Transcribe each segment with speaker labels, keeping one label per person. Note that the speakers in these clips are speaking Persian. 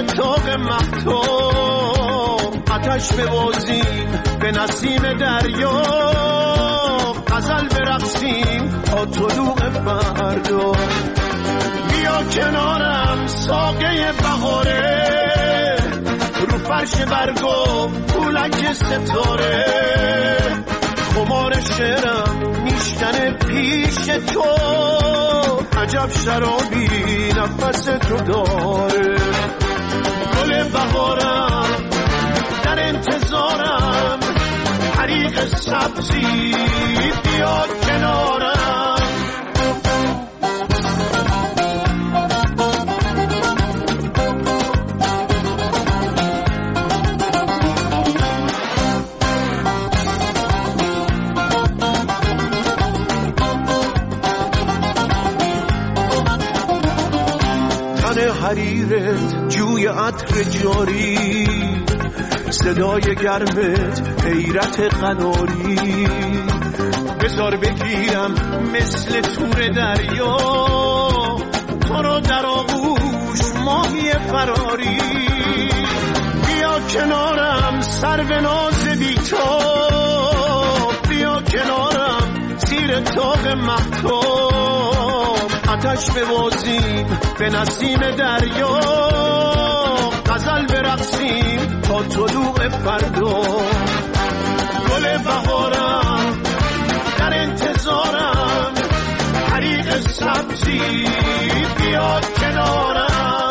Speaker 1: تاق مهتاب آتش ببازیم به نسیم دریا غزل برقصیم تا طلوع فردا بیا کنارم ساقه بهاره رو فرش برگو پولک ستاره خمار شعرم میشکنه پیش تو عجب شرابی نفس تو داره گل بهارم در انتظارم حریق سبزی بیا کنارم حریرت جوی عطر جاری صدای گرمت حیرت قناری بذار بگیرم مثل تور دریا تو رو در آغوش ماهی فراری بیا کنارم سرو ناز بی‌تاب بیا کنارم زیر تاق مهتاب آتش ببازیم به نسیم دریا غزل برقصیم تا طلوع فردا گل بهارم در انتظارم حریق سبزی بیا کنارم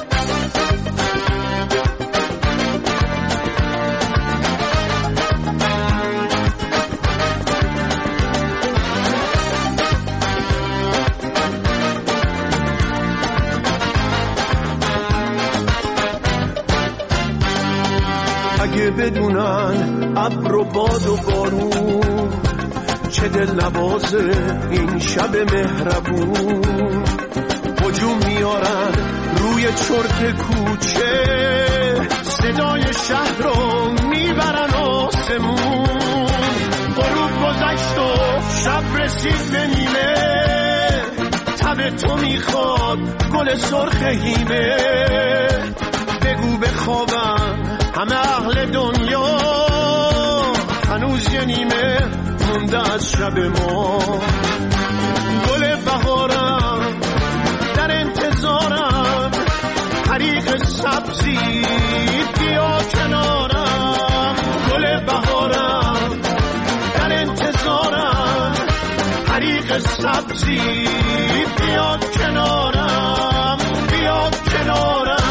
Speaker 1: اگه بدونن ابر و باد و بارون چه دل نوازه این شب مهربون هجوم میارن روی چرت کوچه صدای شهر رو میبرن آسمون غروب گذشت و شب رسید به نیمه تب تو میخواد گل سرخ هیمه بگو بخوابن همه اهل دنیا هنوز یه نیمه مونده از شب ما گل بهارم در انتظارم حریق سبزی بیا کنارم گل بهارم در انتظارم حریق سبزی بیا کنارم بیا کنارم.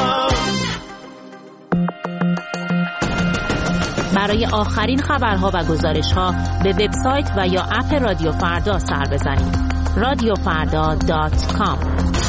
Speaker 2: برای آخرین خبرها و گزارش‌ها به وبسایت و یا اپ رادیو فردا سر بزنید. radiofarda.com.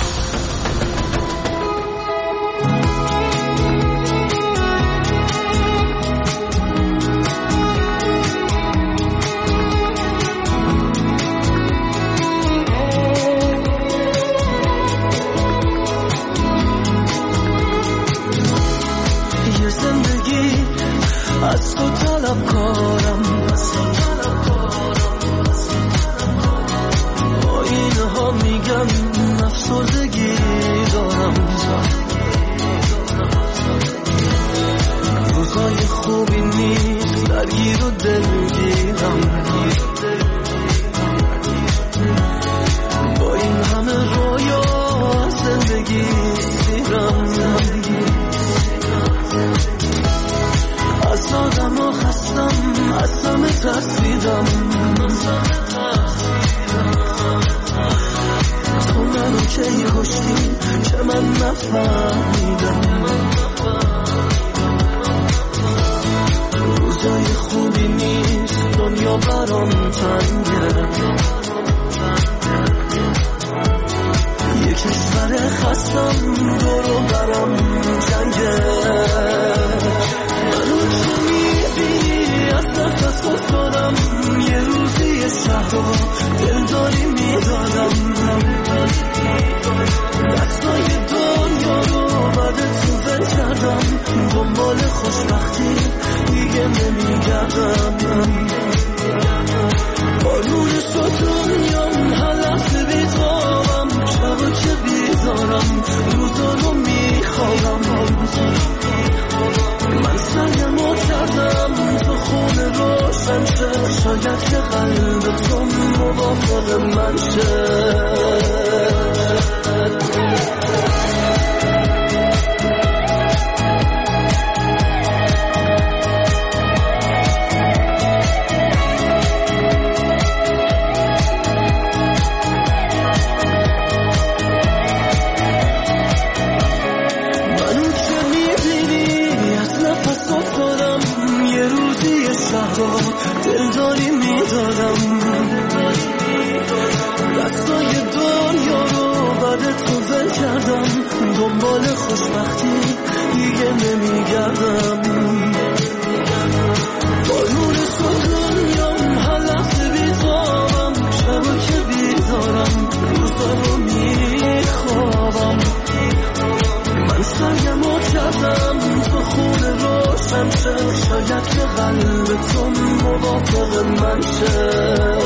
Speaker 3: از تو طلبکارم آینه ها میگن افسردگی دارم روزای خوبی نیست درگیر و دلگیرم با این همه رویا زندگی سیرم از آدم ها خستم از همه ترسیدم تو منو کی کشتی که من نفهمیدم روزای خوبی نیست دنیا برام تنگه یه کشور خستم دورو برام جنگه نفس افتادم یه روزی شهر رو دلداری میدادم دستای دنیا رو بعد تو ول کردم دنبال خوشبختی دیگه نمیگردم با نور تو دنیام هر لحظه بیتابم شب و چه بیدارم روزا رو موافق من شه. دلداری میدارم دستای دنیا رو بعد تو ول کردم، دنبال خوشبختی دیگه نمیگردم. با نور تو دنیام هر لحظه بیتابم، شبا که بیدارم روزا رو میخوابم. من سرگم و کردم تو خونه روشن شه، شاید که قلب تو موافق من شه.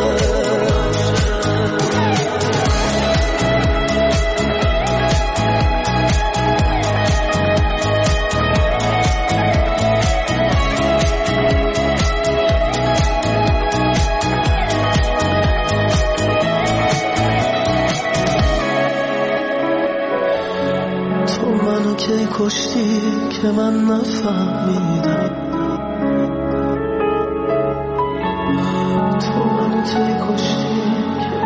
Speaker 3: کی کشتی که من نفهمیدم، تو منو کی کشتی که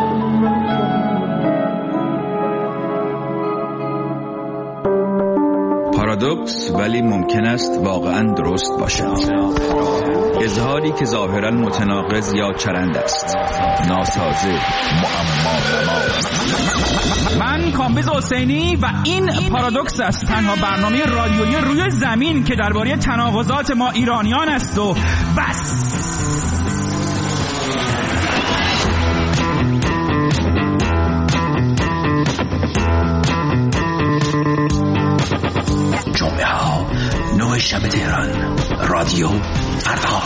Speaker 4: پارادوکس ولی ممکن است واقعا درست باشد. اظهاری که ظاهرا متناقض یا چرند است، ناسازه، معما.
Speaker 5: من کامبیز حسینی و این پارادوکس است، تنها برنامه رادیویی روی زمین که درباره تناقضات ما ایرانیان است و بس.
Speaker 6: جمعه ها 9 شب تهران، رادیو فردا.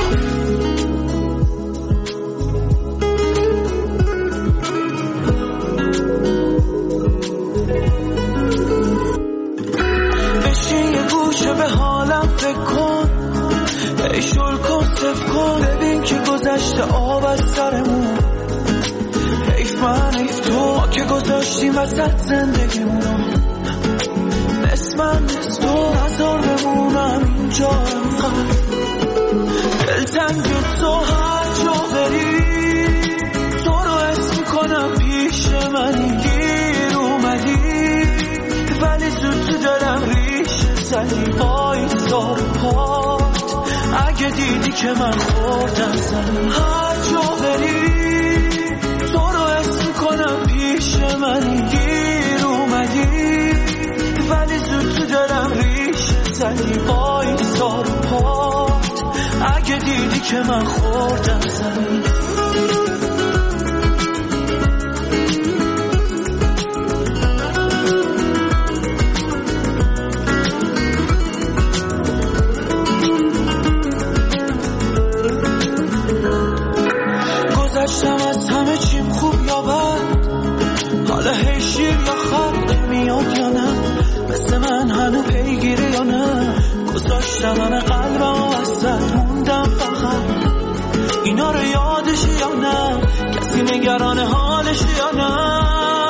Speaker 3: بشین یه گوشه به حالم فکر کن، ای شلک و صف کن، ببین که گذشته آب از سرمون. حیف من حیف تو، ما که گذاشتیم وسط زندگیمونو. من از تو نظر بمونم اینجا انقدر دلتنگ تو، هر جا بری تو رو اسم کنم پیش منی. گیر اومدی ولی زود تو دلم ریش زدی، وایسار پات اگه دیدی که من خوردم زنی. هر جا بری تو رو اسم کنم پیش منی. گیر اومدی ولی زود تو دلم ریش زدی، وایسار پات اگه دیدی که من خوردم زنی. گذشتم از همه چیم خوب یا بد، حالا هی شیر یا خط میاد یا نه، مثل من هنو پیگیری یا نه. گذاشتم همه قلبم و وسط موندم فقط، اینا رو یادش یا نه، کسی نگران حالش یا نه.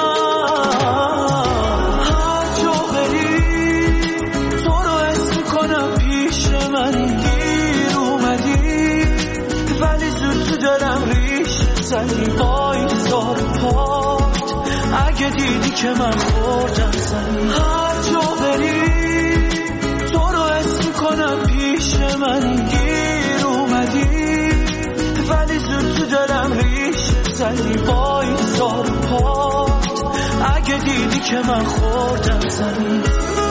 Speaker 3: هر جا بری تو رو اسم کنم پیش منی. گیر اومدی ولی زود تو دلم ریش زدی، وایسار پات اگه دیدی که من خوردم زنی. هر جا بری تو رو اسم کنم پیش منی. گیر اومدی ولی زود تو دلم ریش زدی، وایسار پات اگه دیدی که من خوردم زنی.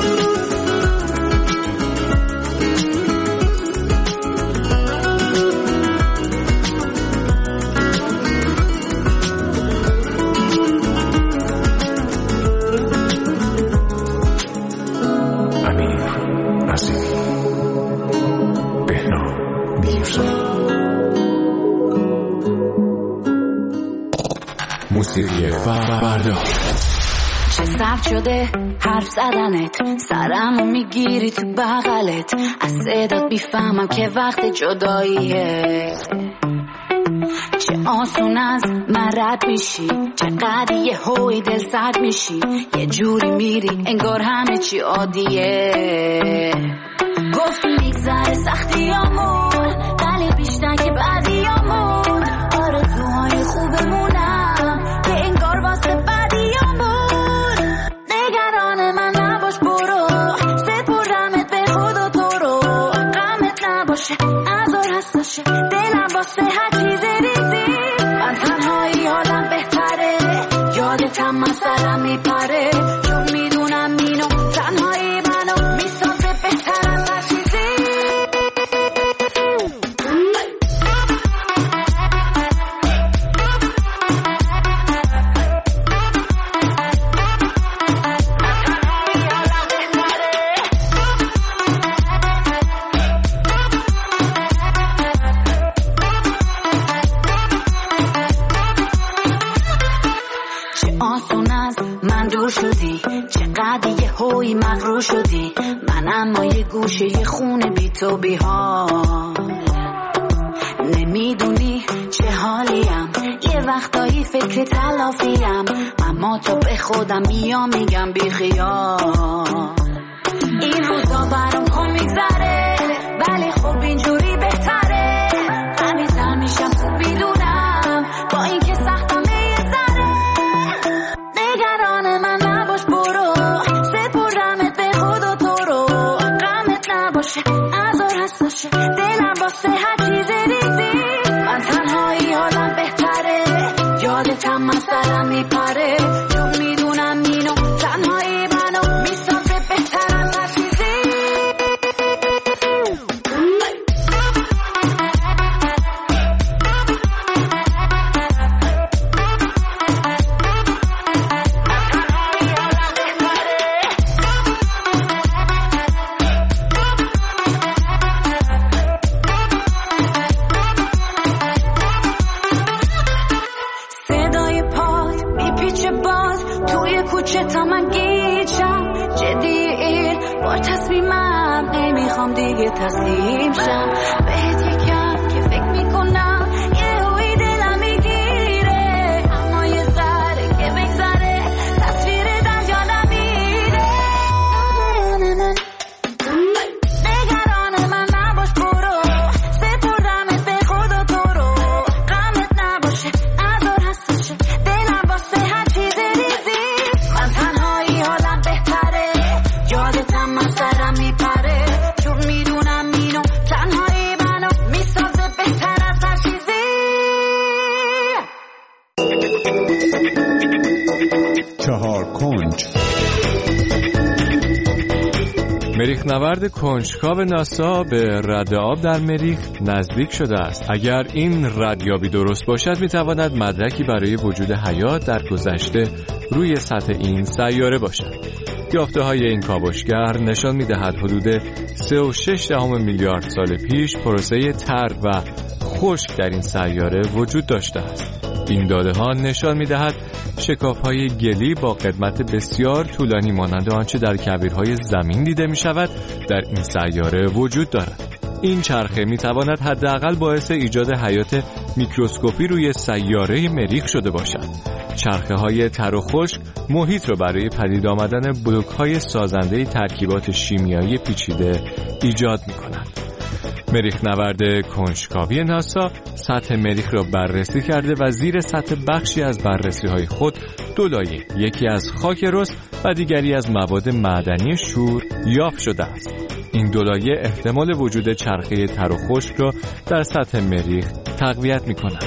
Speaker 7: موسیقی فردا.
Speaker 8: چه سرد شده حرف زدنت، سرمو میگیری تو بغلت، از صدات بیفهمم که وقت جداییه. چه آسون از من رد میشی، چقدر یه هوی دل سرد میشی، یه جوری میری انگار همه چی عادیه. گفتی میگذره سختیامون، ولی بیشتر که بعدیامون، آرزوهای خوبمونم که انگار واسه بعدیامون. نگران من نباش برو، سپردمت به خود و تو رو، غمت نباشه ازار هستاشه دلم واسه هر چیز ریزی. من تنهایی حالم بهتره، یادتم من سرم میپره، چون میدونم اینو تنهایی منو میسازه بهتر از هر چیزی. شدی چقدر یه هوی مغرور شدی، من اما یه گوشه یه خونه بی تو بی حال. نمیدونی چه حالیم، یه وقتایی فکر تلافیم، اما تو به خودم میام میگم بی خیال. این روزا برام کن میگذره، ولی خب اینجوری بهتره، قوی‌تر میشم خوب میدونم با این که سختم یه ذره. نگران من نباش برو، سپردمت به خود و تو رو، غمت نباشه ازار هستاشه دلم واسه هر چیز ریزی. من تنهایی حالم بهتره، یادتم من سرم میپره، چون میدونم اینو تنهایی منو میسازه بهتر از هر چیزی. صدای پات میپیچه باز توی کوچه تا من گیجم، جدی بار تصمیمم نمیخوام دیگه تسلیم شم. بهت یکم که فکر میکنم یه هوی دلم میگیره، اما یه ذره که بگذره تصویر در یادم میره. نگران من نباش برو، سپردمت به خود و تو رو، غمت نباشه ازار هستاشه دلم واسه هر چیز ریزی. من تنهایی حالم بهتره، یادتم من سرم میپره، چون میدونم اینو تنهایی منو میسازه بهتر از هر چیزی.
Speaker 7: چهار کنج.
Speaker 9: مریخ نورد کنجکاو ناسا به رد آب در مریخ نزدیک شده است. اگر این ردیابی درست باشد میتواند مدرکی برای وجود حیات در گذشته روی سطح این سیاره باشد. یافته‌های این کاوشگر نشان می‌دهد حدود 3.6 میلیارد سال پیش پروسه تر و خشک در این سیاره وجود داشته است. این داده‌ها نشان می‌دهد شکاف‌های گلی با قدمت بسیار طولانی مانند آنچه در کویرهای زمین دیده می‌شود در این سیاره وجود دارد. این چرخه می‌تواند حداقل باعث ایجاد حیات میکروسکوپی روی سیاره مریخ شده باشد. چرخه‌های تر و خشک محیط را برای پدید آمدن بلوک‌های سازنده ترکیبات شیمیایی پیچیده ایجاد می‌کنند. مریخ نورد کنجکاوی ناسا سطح مریخ را بررسی کرده و زیر سطح بخشی از بررسی‌های خود دو لایه، یکی از خاک رس و دیگری از مواد معدنی شور یافت شده است. این دو لایه احتمال وجود چرخه تر و خشک را در سطح مریخ تقویت می‌کنند.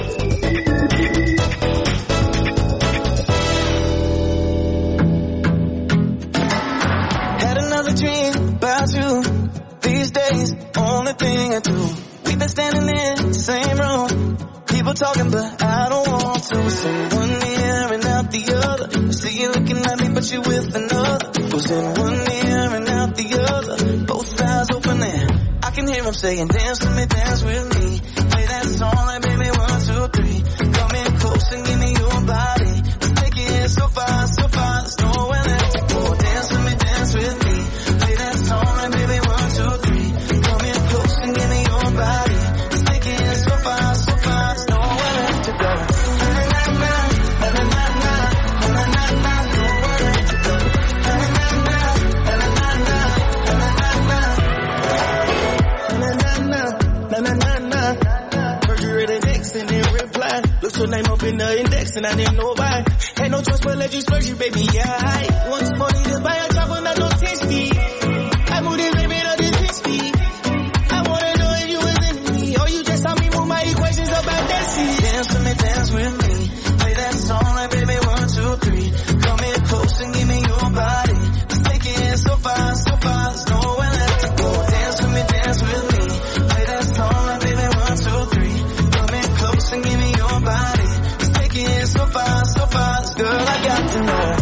Speaker 3: These days, only thing I do. We've been standing in the same room, people talking but I don't want to. Say one ear and out the other, I see you looking at me but you with another. Was in one ear and out the other, both eyes open and I can hear them saying dance with me, dance with me. Play that song like baby 1, 2, 3. Come in close and give me your body. Let's take it so far, there's nowhere left to go. Dance with me, dance with me. Play that song like baby 1, 2, 3. Come in close and give me your body. Let's take it so far, there's nowhere left to go. and I didn't know why. Had no choice but let you splurge you, baby, yeah. Once more need to buy a chopper, not no 10 speed. I moved it, baby, up to 10 speed. I wanna know if you was in me, or you just saw me move my equations about that seat. Dance with me, play that song like baby 1, 2, 3. Come here close and give me your body. Let's take it so far, there's nowhere left to go. Dance with me, play that song like baby 1, 2, 3. Come here close and give me your body. Let's take it so far, girl, I got to know.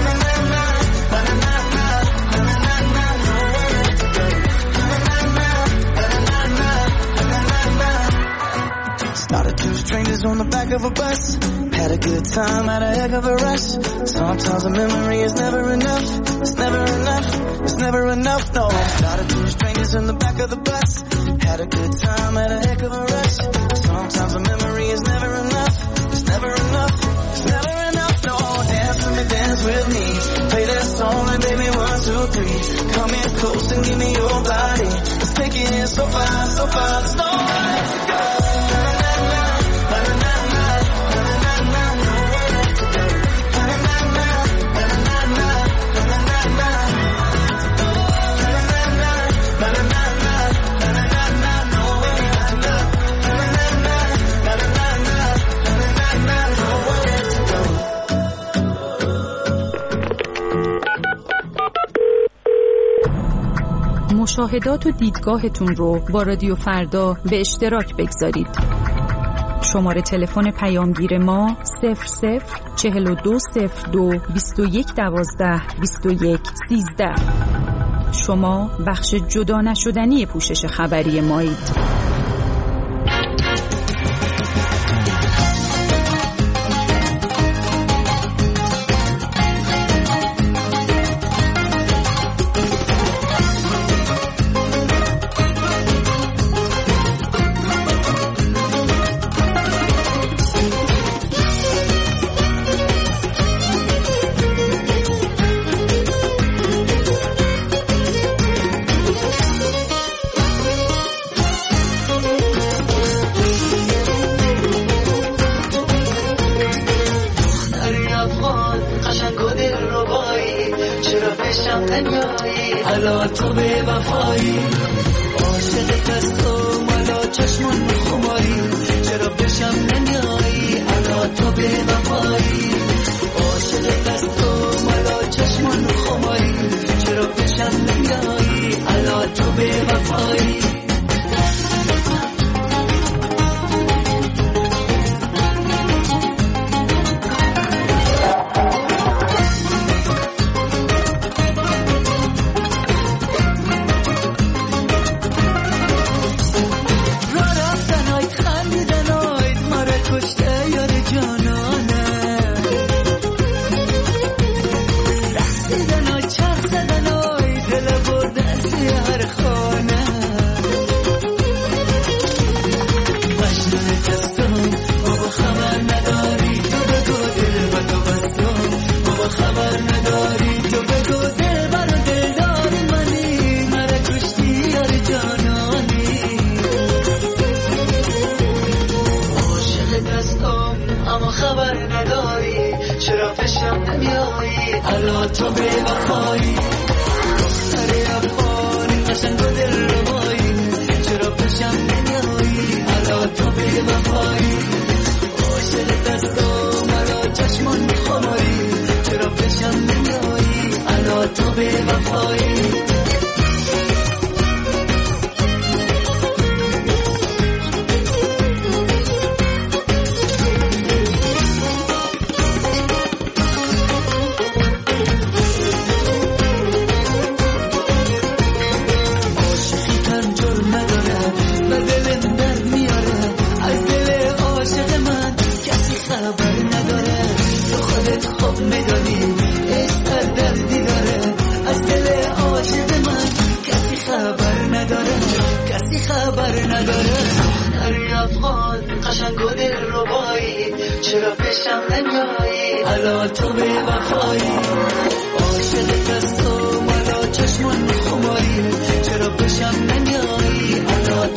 Speaker 3: Started two strangers on the back of a bus. Had a good time, had a heck of a rush. Sometimes a memory is never enough. It's never enough, no. Started two strangers in the back of the bus. Had a good time, had a heck of a rush. Sometimes a memory is never enough. It's never enough, no. Dance with me. Play that song like baby 1, 2, 3. Come here close and give me your body. Let's take it so far, there's nowhere to go.
Speaker 10: مشاهدات و دیدگاهتون رو با رادیو فردا به اشتراک بگذارید. شماره تلفن پیامگیر ما 004202 2112 2113. شما بخش جدا نشدنی پوشش خبری مایید.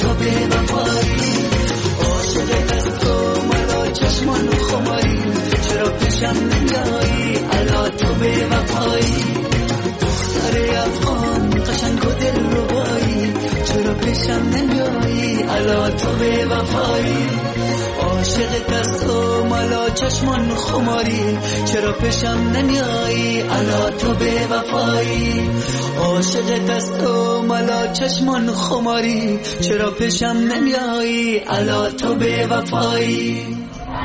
Speaker 3: چشمان خماری چرا وفایی عاشق دست و مالا چشمان خماری چرا پیشم نمیایی الا تو به وفایی عاشق دست و مالا چشمان خماری چرا پیشم نمیایی الا تو به وفایی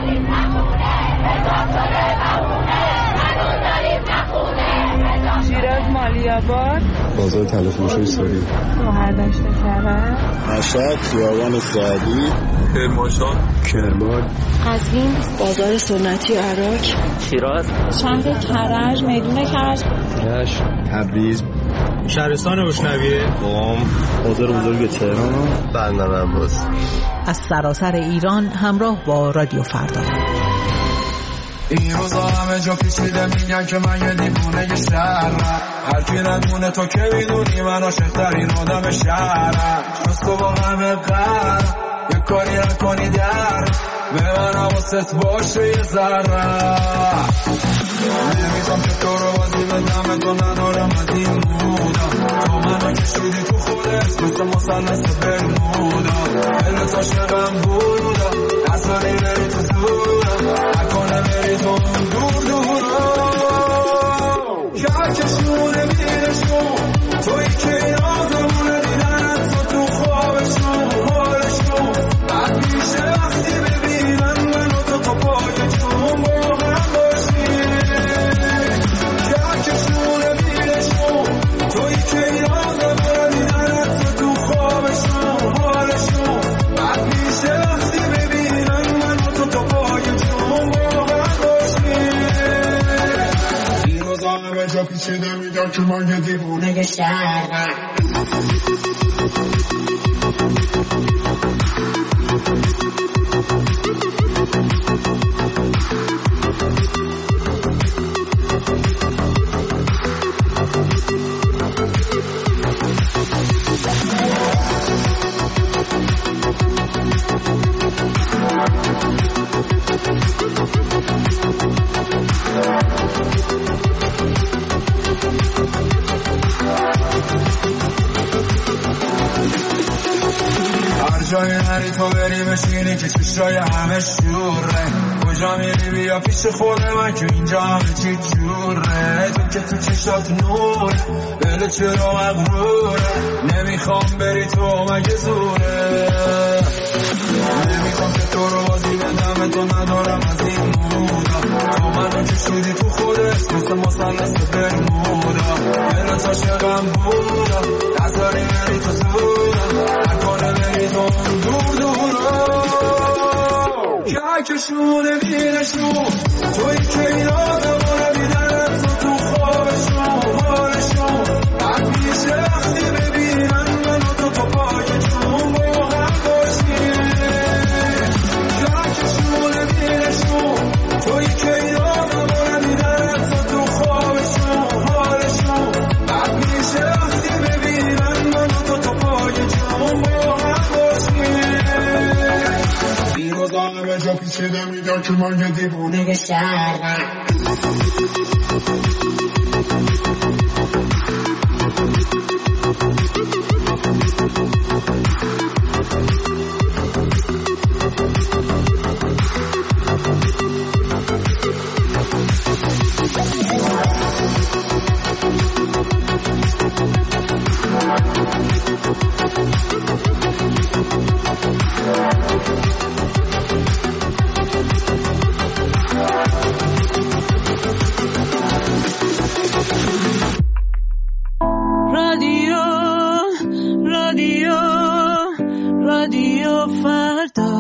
Speaker 11: شیراز مالیاباد
Speaker 12: بازار تلفروشی سوری
Speaker 11: هردشت کرد
Speaker 12: مشهد خیابان سعدی کرمانشاه
Speaker 13: کرمان
Speaker 11: قزوین بازار سنتی عراق
Speaker 13: شیراز
Speaker 11: شهر کرج میدون کرج
Speaker 12: تبریز
Speaker 14: شهرستان روشنویه
Speaker 12: قم بازار بزرگ تهران
Speaker 15: بندر عباس
Speaker 16: از سراسر ایران همراه با رادیو فردا.
Speaker 17: این روزا همه جا پیچیده میگن که من یه دیوونه شهرم هر کی ندونه تو که میدونی من عاشق‌ترین آدم شهرم جز تو با همه قهر یه کاری نکنی در به من حواست باشه یه ذره نمیخوام که تو رو بازی بدم تو ندارم از این مودا تو منو کشیدی تو خودت مثل مثلث برمودا دلت عاشقم بودا اصلا بری تو زورم نکنه بری تو دور دورا که کشونه میرشون توی که این آزمونه دیدنت تو خوابشون حالشون بعد میشه وقتی ببینن منو تو پای جون با هم باشی که کشونه میرشون توی که این آزمونه دیدنت تو خوابشون حالشون بعد میشه وقتی ببینن منو تو پای جون با هم باشی این روزا همه جا پیچیده میگن که من یه دیوونه شهرم جای نری تو بری بشینی که چشای همه شوره کجا میری بیا پیش خود من که اینجا همه چی جوره تو که تو چشات نور دل چرا مغروره نمیخوام بری تو مگه زوره نمیخوام که تو رو بازی بدم تو ندارم از این مودا تو منو کشیدی تو خودت مثل مثلث برمودا دلت عاشقم بودا نذاری بری تو زورم نکنه بری تو دور دورا که کشونه میرشون توی که این آدمونه دیدن تو خوابشون حالشون بعد میشه وقتی ببینن منو تو پای جون با هم باشی که کشونه میرشون توی که این آدمونه دیدن تو خوابشون حالشون بعد میشه وقتی ببینن منو تو پای جون با هم باشی این روزا همه جا پیچیده میگن که من یه دیوونه شهرم
Speaker 3: رادیو فردا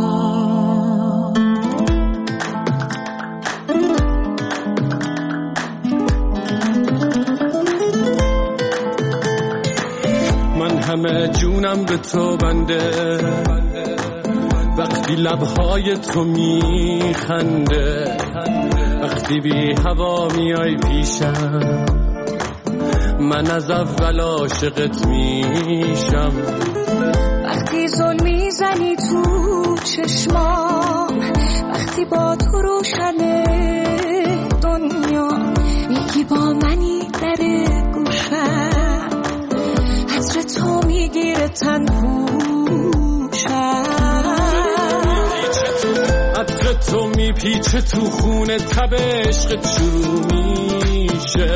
Speaker 18: من همه جونم به تو بنده وقتی لبهای تو میخنده وقتی بی هوا میای پیشم من از اول عاشقت میشم
Speaker 19: وقتی زل میزنی تو چشمام وقتی با تو روشنه دنیا میگی با منی در گوشم عطر تو میگیره تن پوشم
Speaker 18: تو میپیچه تو خونه تب عشقت شروع میشه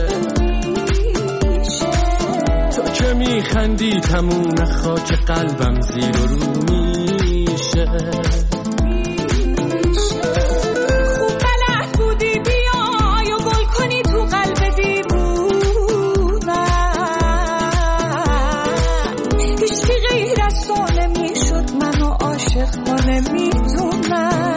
Speaker 18: تو که میخندی تموم خاک قلبم زیر و رو میشه
Speaker 19: خوب بلد بودی بیای و گل کنی تو قلب دیوونم هیچی غیر از تو نمیشد منو عاشق کنه میدونم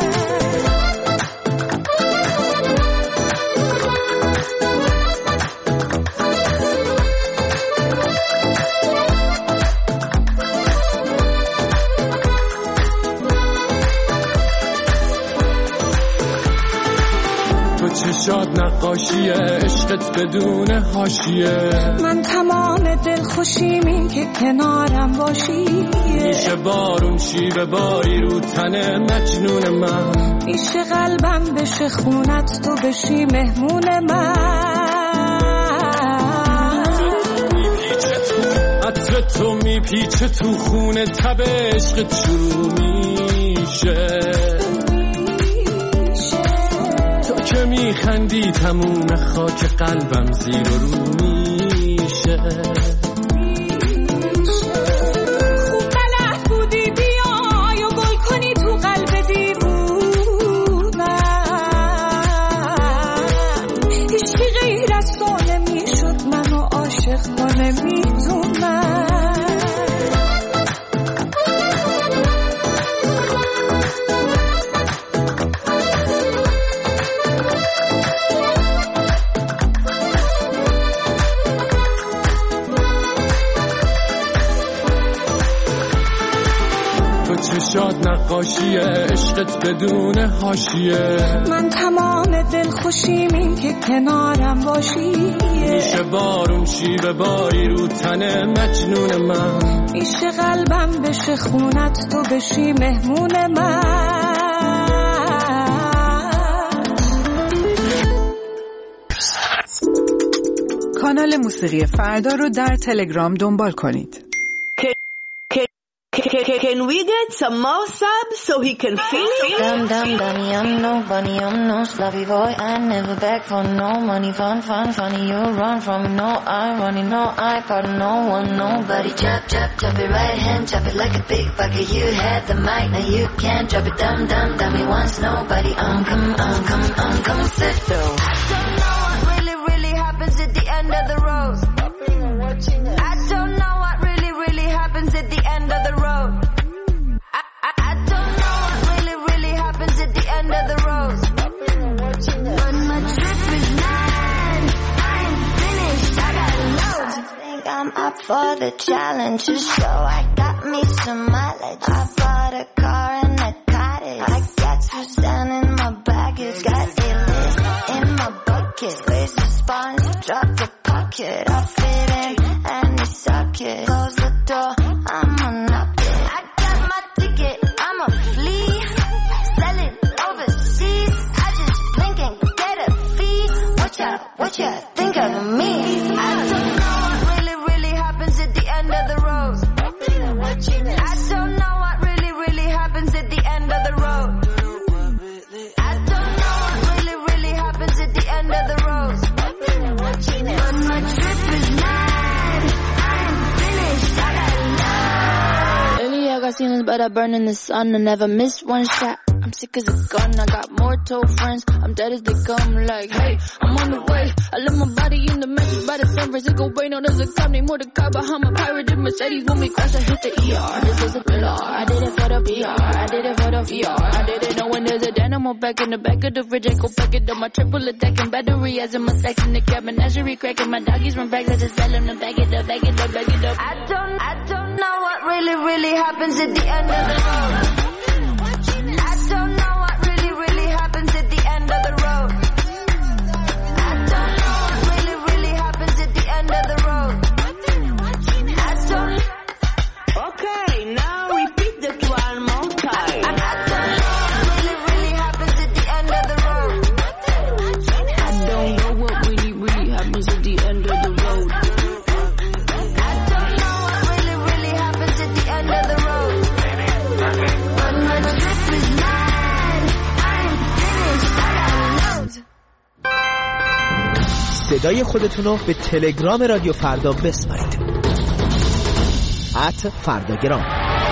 Speaker 18: چشات نقاشیه عشقت بدون حاشیه
Speaker 19: من تمام دلخوشیم این که کنارم باشی
Speaker 18: میشه بارون شیوه باری رو تن مجنون من
Speaker 19: میشه قلبم بشه خونت تو بشی مهمون من
Speaker 18: عطر تو میپیچه تو خونه تب عشقت شروع میشه که میخندی تموم خاک قلبم زیر و رو میشه
Speaker 19: خوب بلد بودی بیای و گل کنی تو قلب دیوونم هیچی غیر از تو نمیشد منو عاشق کنه میدونم
Speaker 18: چشات نقاشیه عشقت بدون حاشیه
Speaker 19: من تمام دلخوشیم این که کنارم باشی
Speaker 18: میشه بارون شیوه باری رو تن مجنون من
Speaker 19: میشه قلبم بشه خونت تو بشی مهمون من
Speaker 10: کانال موسیقی فردا رو در تلگرام دنبال کنید.
Speaker 13: Can we get some more subs so he can feel it?
Speaker 15: Dummy, I'm no bunny, I'm no sloppy boy. I never beg for no money. Funny, you run from me. No, I running, no, I pardon no one, nobody. Chop it right hand, chop it like a big bucket. You had the mic, now you can't drop it. Dummy, once nobody. Come sit though. I don't know what really happens at the end of the road. I don't know what really happens at the end of the road. I don't know what really happens at the end of the road. But my trip is mad. I ain't finished. I got loads. I think I'm up for the challenge. So I got me some mileage. I bought a car and a cottage. I got Suzanne in my baggage. Got a list in my bucket. Raise the sponge, drop the pocket. I fit in any socket. Close the door, I'ma knock it. I got my ticket, I'ma flee. Sell it overseas. I just blink and get a fee. What you think of me? I don't know what really happens at the end of the road. I don't know what really happens at the end of the road. I don't know what really happens at the end of the road. But my trip is mad. I am finished. I got love. Lately I got ceilings, but I burn in the sun. I never miss one shot. I'm sick as a gun. I got more toe friends. I'm dead as they come. Like, hey, I'm on the way. I left my body in the mattress by the San Francisco Bay. No, there's a cop named Mordecai behind my pirated Mercedes. When we crash, I hit the ER. This is a thriller. I did it for the PR. I did it for the VR. I didn't know when there's a dynamo back in the back of the fridge. I go pack it up. My triple attacking battery as in my stacks in the cabin. Menagerie cracking. My doggies run back. I just tell them to back it up. I don't know what really happens at the end of the road. I don't know what really happens at the end of the road. I don't know what really happens at the end of the road. I don't.
Speaker 13: Okay, now repeat that one more time.
Speaker 15: I don't know what really happens at the end of the road. I don't know what really happens at the end of the road. I don't know what really happens at the end of the road.
Speaker 20: صدای خودتون رو به تلگرام رادیو فردا بسپارید. @فرداگرام.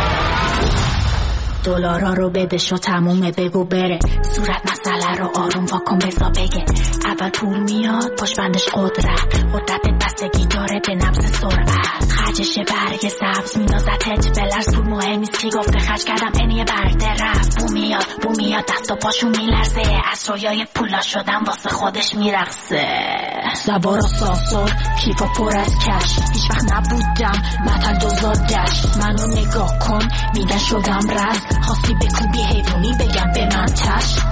Speaker 8: دلارا رو بده شو تمومه بگو بره، صورت مسئله رو آروم واکن بزا بگه، اول پول میاد پاش بندش قدرت بستگی داره به نفس سرعت، خرجش برگ سبز مینازتت بلرز، پول مهم نیست کی گفته خرج کردم اینیه برگ درفت، بو میاد دست و پاشو میلرزه، از رویای پولا شدم واسه خودش میرقصه، زبار و ساسور کیفا پر از کش، هیچ وقت نبودم متل دوزار گشت، منو نگاه کن میگن شدم رز، خواستی بکوبی حیوانی بگم به من چشم،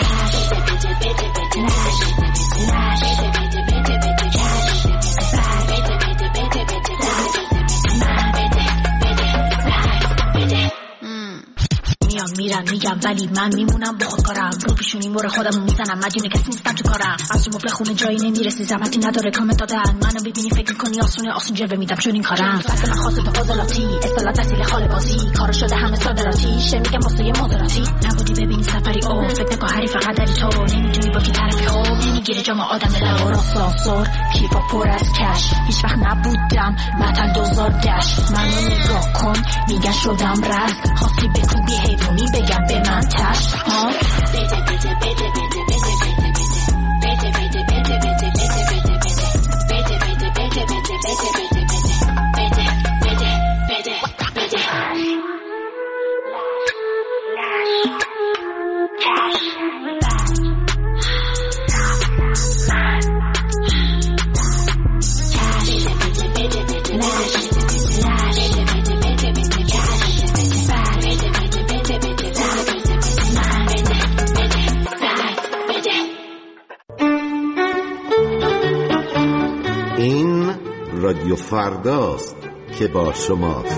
Speaker 8: میرن میگم ولی من میمونم با خودکارم، رو پیشونی مور خودمو میزنم، مدیونه کسی نیستم تو کارم، از تو مبل خونه جایی نمیرسی، زحمتی نداره کامنت دادن، منو ببینی فکر کنی آسون جلوه میدم چون این کارم، فکر من خاصه به فاضلاتی، اصالت وسیله خاله بازی، کارو شده همه صادراتی، شه میگم واسه یه مزاراتی، نبودی ببینی سفری او، فکر نکن حریف فقط داری تو، نمیدونی با کی طرفی خوب، نمیگیری جام آدم لبا را سانسور، کیفا پر از کش، هیچ وقت نبودم متل دوزار گشت، منو نگاه کن میگن شدم رز، خواستی بکوبی حیوانی بگم به من چشم،
Speaker 21: رادیو فرداست که با شماست.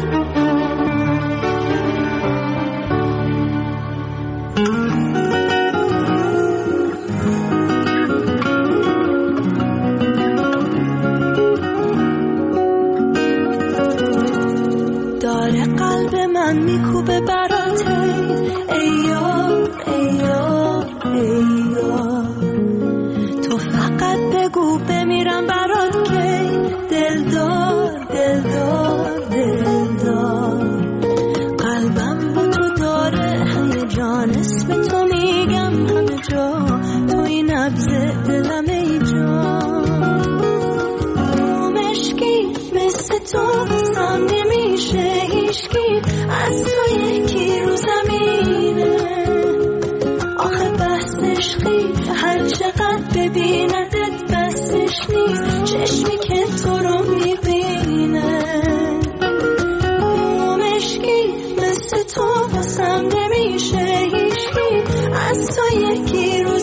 Speaker 19: داره قلب من میکوبه براته، ای یار ای یار ای یار، تو فقط بگو بمیرم برات که دلدار دلدار دلدار، قلبم با تو داره هیجان، اسم تو میگم همه جا، توی نبض دلم ای جان، مشکی مثل تو بسام نمیشه هیچکی، از تو یکی رو زمینه، آخه بحث عشقی هر چقدر ببیندت بسش نیست، چشمی که تو رو میبینه، مشکی مثل تو واسم نمیشه هیچکی، از تو یکی رو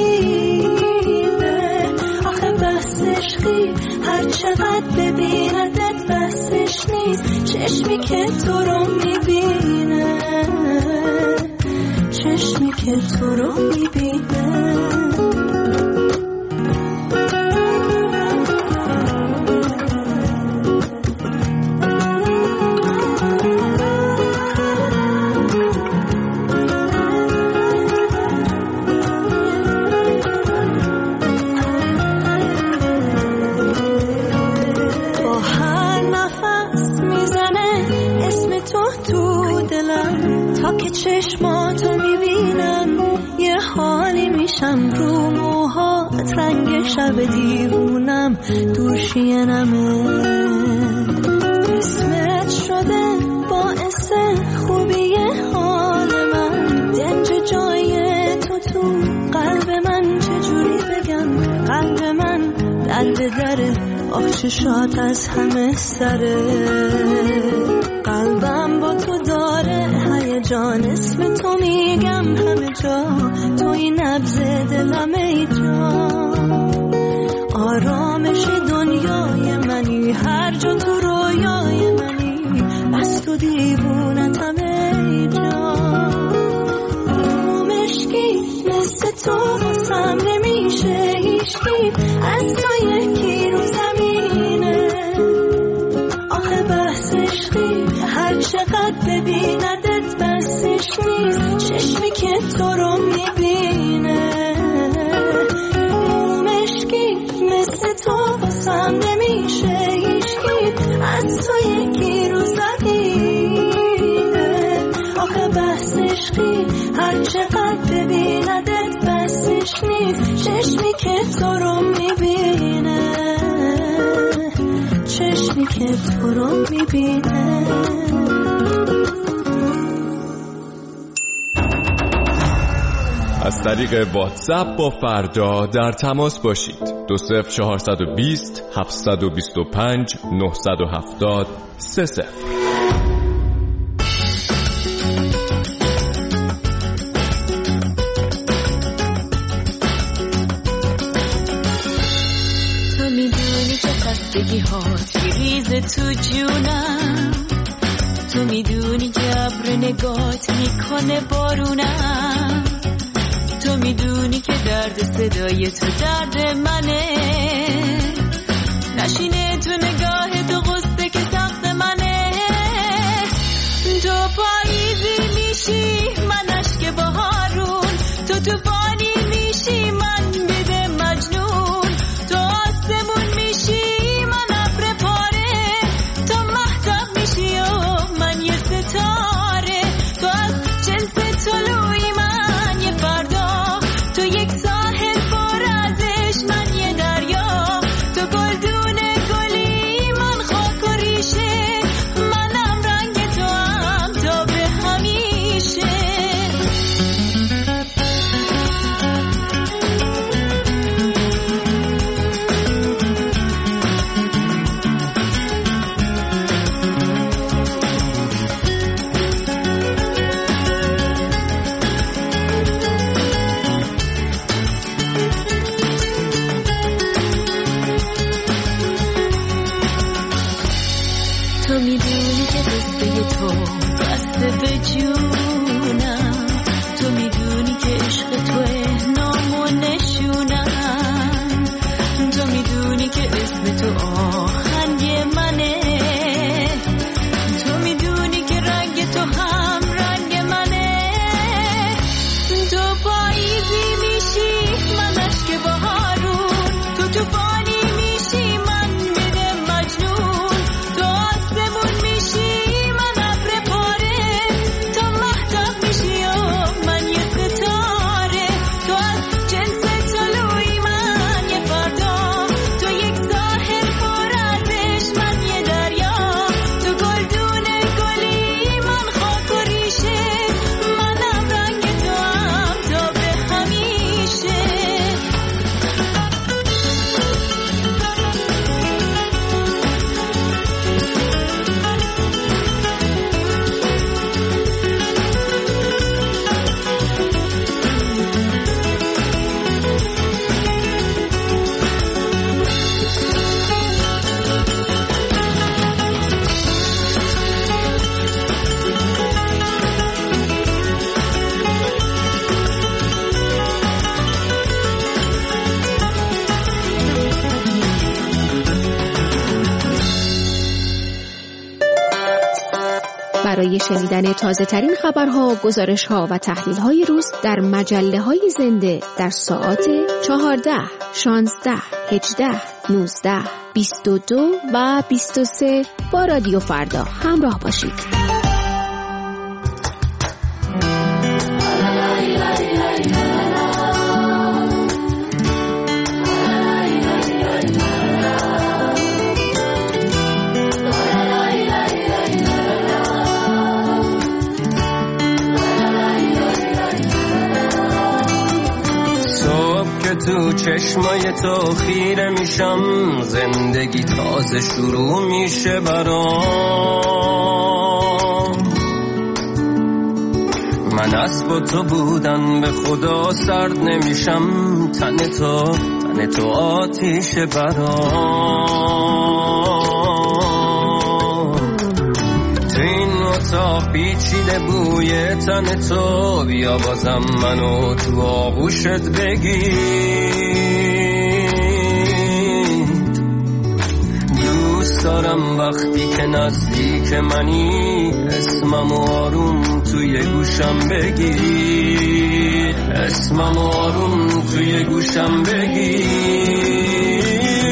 Speaker 19: زمینه، آخه بحث عشقی هر چقدر ببیندت بسش نیست، چشمی که تو رو میبینه، چشمی که تو رو میبینه. چشماتو میبینم یه حالی میشم، رو موهات رنگ شب دیوونم، دوشینمه اسمت شده باعث خوبی حال من، دنج جای تو قلب من، چجوری بگم قلب من در به دره، آخ چشات از همه سره، قلبم با تو داره هیجان، اسم تو میگم همه جا، توی نبض دلم ای جان، آرامش دنیای منی، هر جا تو رویای منی، بس تو دیوونتم ای جان، مشکی مثل تو واسم نمیشه هیچکی، از تو یکی رو زمینه، آخه بحث عشقی هر چقدر ببیندت بسش نیست، چشمی که تو رو میبینه، مشکی مثل تو باسم نمیشه هیچکی از تو یکی رو زدیده آخه بحث عشقی هر چقدر ببیندت بسش نیست چشمی که تو رو میبینه چشمی که تو رو میبینه
Speaker 9: از طریق واتساپ با فردا در تماس باشید 20420 725 970 30
Speaker 8: تو میدونی که خستگی هات ریزه تو جونم تو میدونی که ابر نگات میکنه بارونم تو میدونی که درد صدای تو درد منه نشینه تو نگاه تو غصه که سخت منه تو پاییزی میشی من اشک بهارون تو طوفانی میشی من بده مجنون تو آسمون میشی من ابر پاره تو مهتاب میشی و من یه ستاره تو از جنس طلوعی من یه فردا تو یک ساحل پر از عشق من یه دریا تو گلدون گلی من خاک و ریشه منم رنگ تو هم تا به همیشه تو میدونی که قصه تو بسته به جونم تو میدونی که عشق توه نام و نشونم تو میدونی که اسم تو آهنگ منه تو میدونی که رنگ تو هم رنگ منه تو پاییزی میشی من اشک بهارون تو طوفانی میشی من بده مجنون تو آسمون میشی من ابر پاره تو مهتاب میشی و من یه ستاره تو از جنس طلوعی من یه فردا تو یک ساحل پر از عشق من یه دریا تو گلدون گلی من خاک و ریشه منم رنگ تو هم تا به همیشه
Speaker 1: برای شنیدن تازه ترین خبرها، گزارشها و تحلیل های روز در مجله های زنده در ساعات 14, 16, 18, 19, 22 و 23 با رادیو فردا همراه باشید.
Speaker 18: تو چشمای تو خیره میشم زندگی تازه شروع میشه برام من از با تو بودن به خدا سرد نمیشم تن تو آتیش برام تو این اتاق پیچیده بوی تن تو بیا بازم منو تو آغوشت بگیر دوست دارم وقتی که نزدیک منی اسمم آروم توی گوشم بگیر اسمم آروم توی گوشم بگیر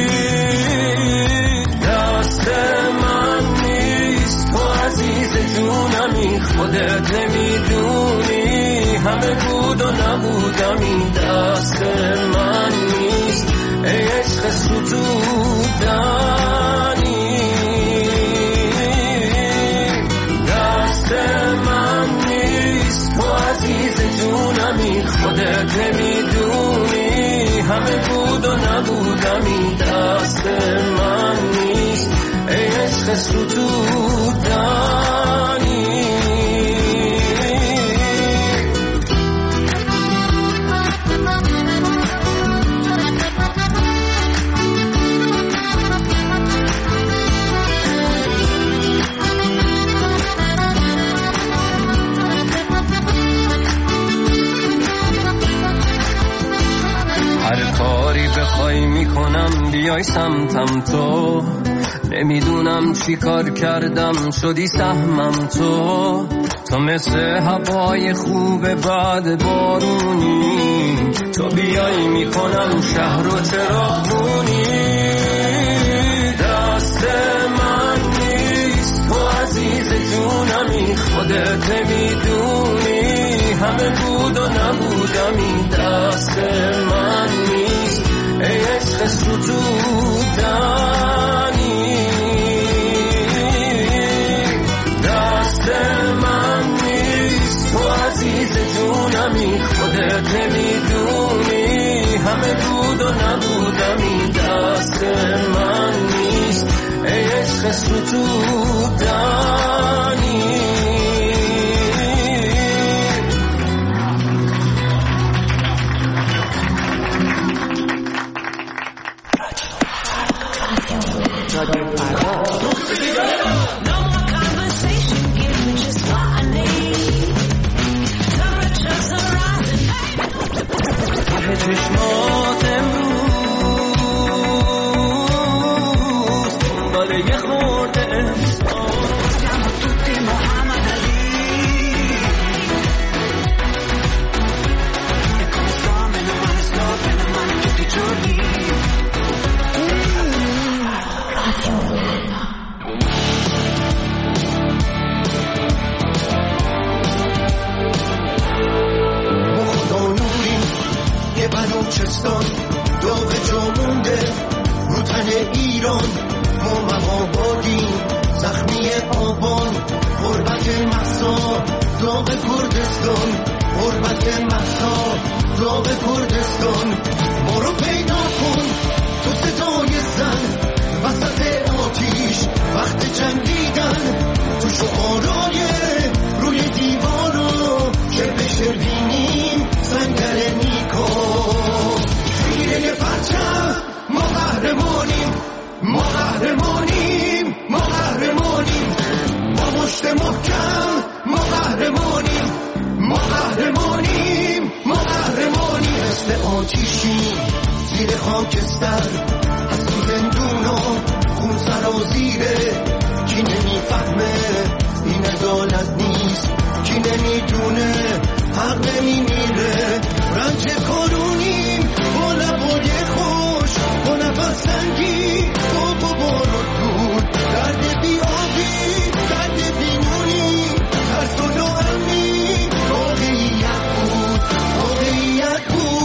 Speaker 18: عشق ستودنی. هر کاری بخوای میکنم بیای سمتم تو، نمیدونم چی کار کردم شدی سهمم تو مثل هوای خوب بعد بارونی، تو بیای میکنم شهر و چراغونی. دست من نیست تو عزیز جونمی، خودت نمیدونی همه بود و نبودمی. دست من نیست ای عشق ستودنی، دست من نیست تو عزیز جونمی، خودت نمیدونی همه بود و نبودمی. دست من نیست ای عشق ستودنی.
Speaker 3: چشمات امروز دنبال یه خورده احسان توی محمد علی
Speaker 2: بلوچستان داغ جا مونده رو تن ایران، ما مهابادیم زخمی آبان. غربت مهسا داغ کردستان، غربت مهسا داغ کردستان. ما رو پیدا کن تو صدای زن وسط آتیش وقت جنگیدن، تو شعارای روی دیوارو شرب شربینیم سنگر نیکا. زیر پرچم ما قهرمانیم، ما قهرمانیم، ما قهرمانیم. با مشت محکم ما قهرمانیم، ما قهرمانیم، ما قهرمانیم. مثل آتیشیم زیر خاکستر، از تو زندونا خون سرازیره. کی نمیفهمه این عدالت نیست، کی نمیدونه حق نمیمیره. رنج کارونیم با لبای خوش، با نفس سنگی با بارو دور. درد بیابی، درد بینونی، ترس و ناامنی واقعیت بود، واقعیت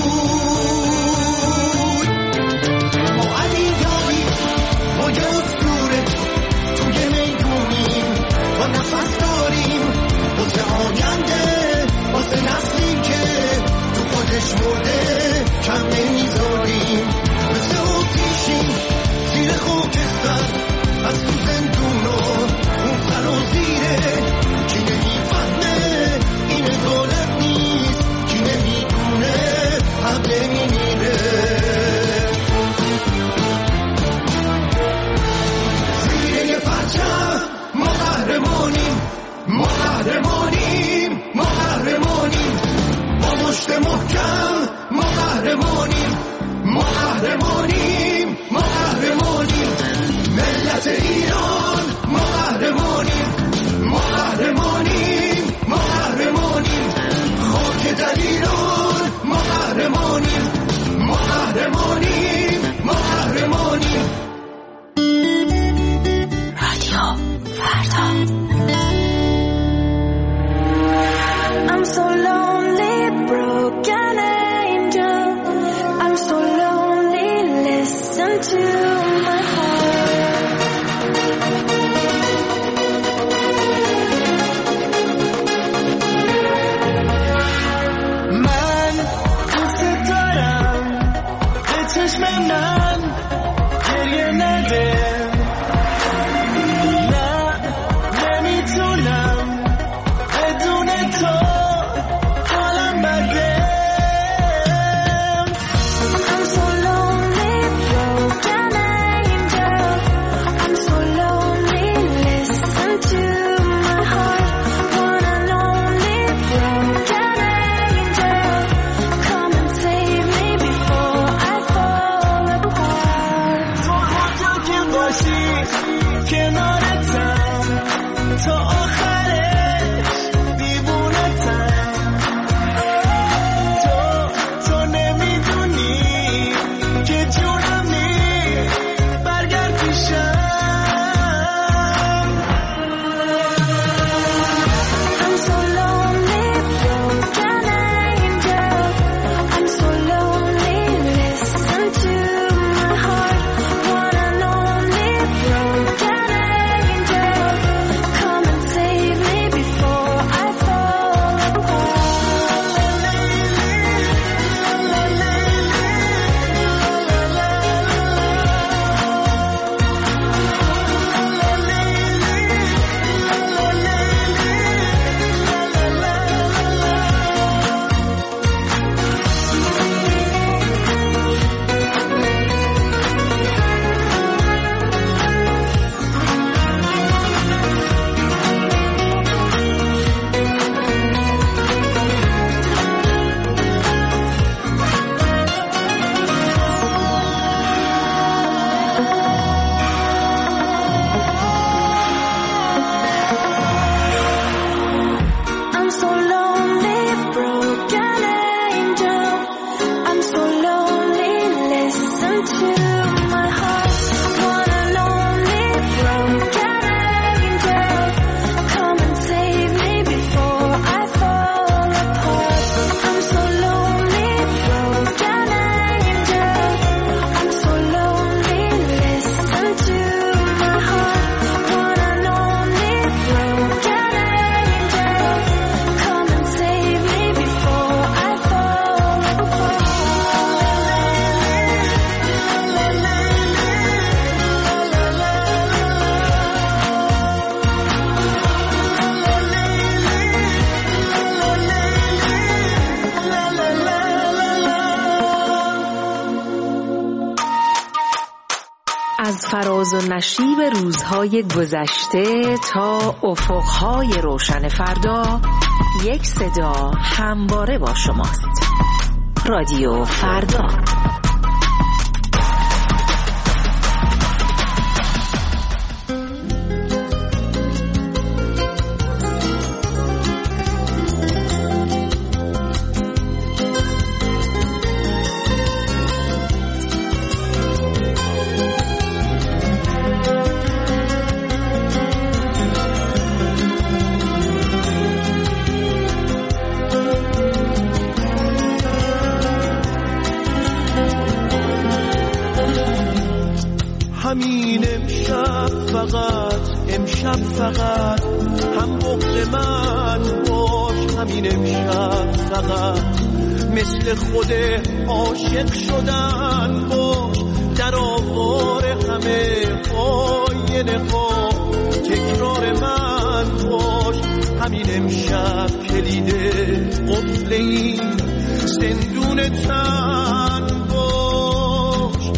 Speaker 2: بود. ما علی یاری ما یه اسطوره توی میدونیم، با نفس داریم واسه آینده، واسه نسلی که تو خودش مرده کم نمیذاریم. مثل آتیشیم زیر خاکستر، از تو زندونا اون سرازیره. کی نمیفهمه این عدالت نیست، کی نمیدونه حق نمیمیره. زیر یه پرچم ما قهرمانیم، ما قهرمانیم، ما قهرمانیم. با مشت محکم ما قهرمانیم، ما قهرمانیم، ما قهرمانیم. ملت ایران ما قهرمانیم، ما قهرمانیم، ما قهرمانیم. خاک در ایران ما قهرمانیم، ما قهرمانیم، ما قهرمانیم.
Speaker 19: رادیو فردا. I'm so lonely, broken angel. I'm so lonely, listen to my heart.
Speaker 3: من دوست دارم به چشم من گریه نده.
Speaker 4: از فراز و نشیب روزهای گذشته تا افقهای روشن فردا، یک صدا همواره با شماست. رادیو فردا.
Speaker 3: همین امشب فقط هم بغض من باش، همین امشب فقط مثل خود عاشق شدن باش، در آوار همه آینه ها تکرار من باش، همین امشب کلید قفل این زندون تن باش،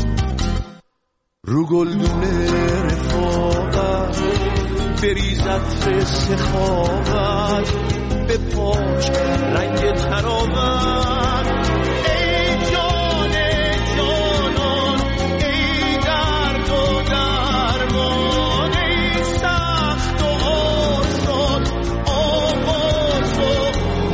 Speaker 3: رو گلدون رفاقت بریز عطر سخاوت، به پاش رنگ تراوت، ای جان جانان، ای درد و درمان، ای سخت و آسان، آواز و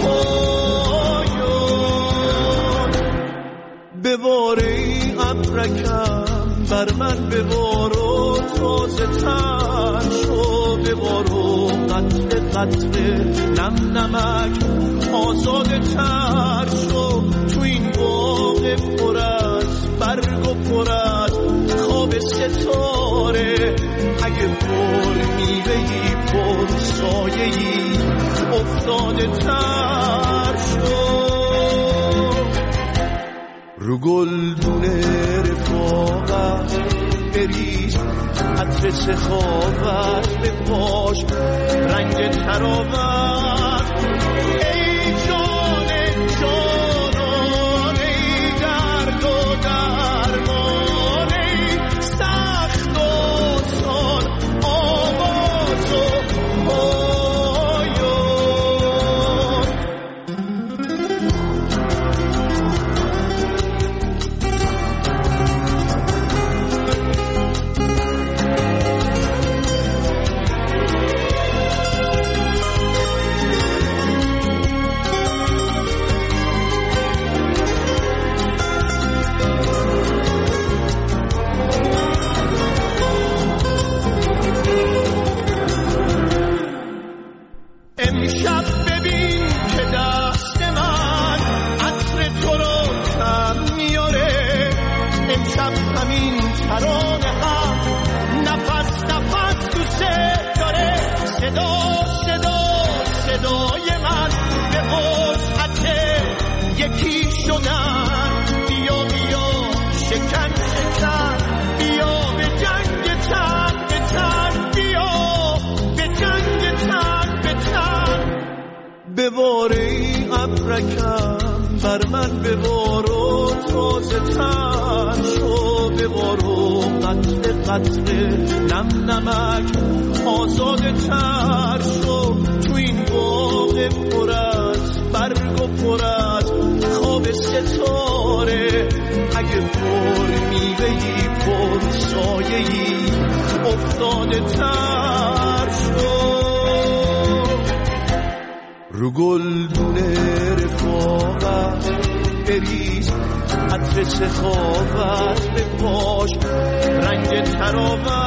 Speaker 3: پایان، بباره ای ابرکم بر من ببارو، تازه تر شو ببارو، قطره قطره نم نمک آزاده تر شو، تو این باغ پر از برگ و پر از خواب ستاره، اگه پر میوهی پر سایه‌ای افتاده تر شو، رو گلدون رفاقت بریز عطر سخاوت، به پاش رنگ تراوت، ای جان جانان، ای درد و درمان، ای سخت و آسان، آواز و پایان. امشب ببین که دست من عطر تو رو کم میاره، امشب همین ترانه هم نفس نفس دوست داره، صدا صدا صدای من به وسعت یکی شدن، بیا بیا شکن شکن، بیا به جنگ تن به تن، بیا به جنگ تن به تن، بباره ای ابرکم بر من ببارو، تازه تر شو ببارو، قطره قطره نم نمک آزاده تر شو، تو این باغ پر از برگ و پر از خواب ستاره، اگه پر میوهی پر سایه‌ای افتاده تر شو، رو گلدون رفاقت بریز عطر سخاوت، به پاش رنگ تراوت،